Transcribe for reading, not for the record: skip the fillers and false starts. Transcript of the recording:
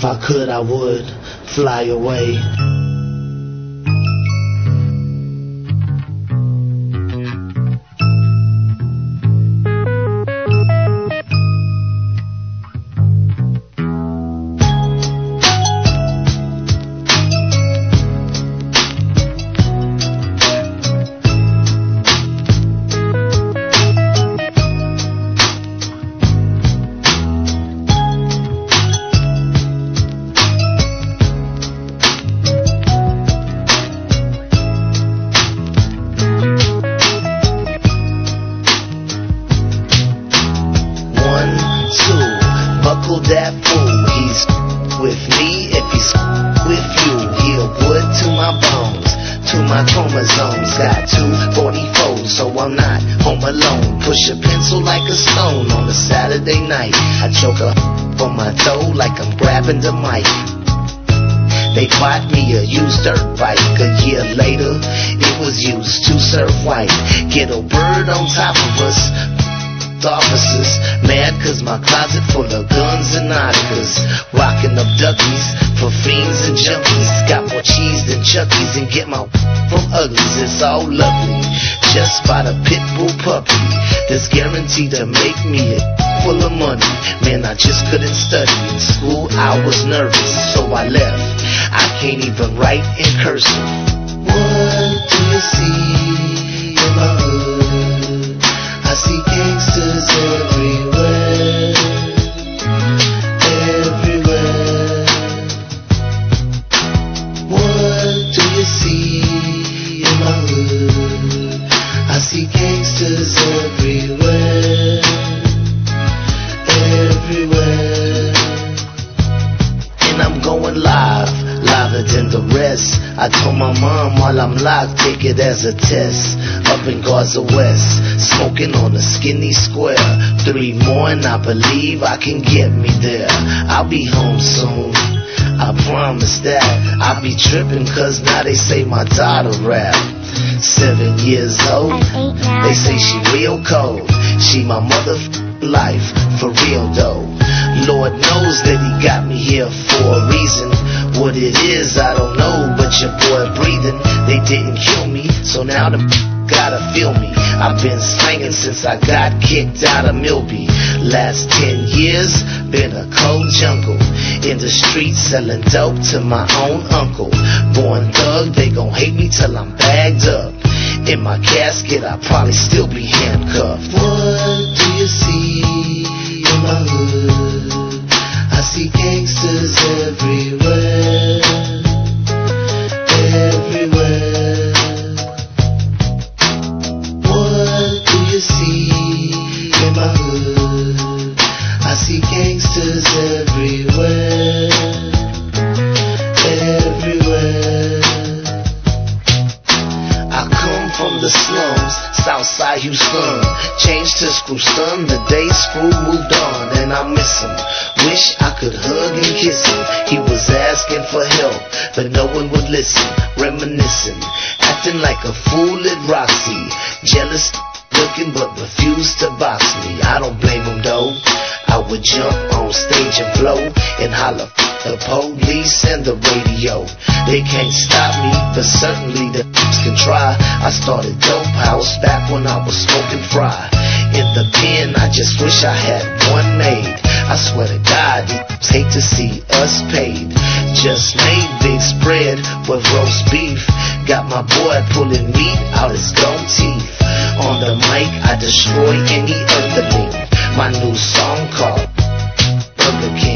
If I could, I would fly away. That fool, he's with me. If he's with you, he'll wood to my bones, to my chromosomes. Got 244, so I'm not home alone. Push a pencil like a stone on a Saturday night. I choke her on my toe like I'm grabbing the mic. They bought me a used dirt bike. A year later, it was used to serve white. Get a bird on top of us. Officers mad cause my closet full of guns and narcos. Rocking up duckies for fiends and junkies. Got more cheese than Chucky's and get my from uglies. It's all lovely, just by the pit bull puppy that's guaranteed to make me full of money. Man, I just couldn't study in school. I was nervous, so I left. I can't even write in cursive. What do you see in my hood? I see gangsters everywhere, everywhere. What do you see in my hood? I see gangsters everywhere, everywhere. And I'm going live, liver than the rest. I told my mom while I'm locked, take it as a test. Up in Gaza West, smoking on a skinny square. 3 more and I believe I can get me there. I'll be home soon, I promise that. I'll be tripping cause now they say my daughter rap. 7 years old, they say she real cold. She my life, for real though. Lord knows that he got me here for a reason. What it is, I don't know, but your boy breathing. They didn't kill me, so now the gotta feel me. I've been slanging since I got kicked out of Milby. Last 10 years, been a cold jungle. In the streets selling dope to my own uncle. Born thug, they gon' hate me till I'm bagged up. In my casket, I'll probably still be handcuffed. What do you see in my hood? I see gangsters everywhere, everywhere. What do you see in my hood? I see gangsters everywhere, everywhere. I come from the slums, Southside Houston. Changed to Screwston the day Screw moved on, and I miss him. Wish I could hug and kiss him. He was asking for help, but no one would listen. Reminiscing, acting like a fool at Roxy. Jealous looking but refused to box me. I don't blame him though. I would jump on stage and flow and holler the police and the radio. They can't stop me, but certainly the can try. I started Dope House back when I was smoking fry. In the pen, I just wish I had one made. I swear to God, these hate to see us paid. Just made big spread with roast beef. Got my boy pulling meat out his gum teeth. On the mic, I destroy any earthling. My new song called Burger King.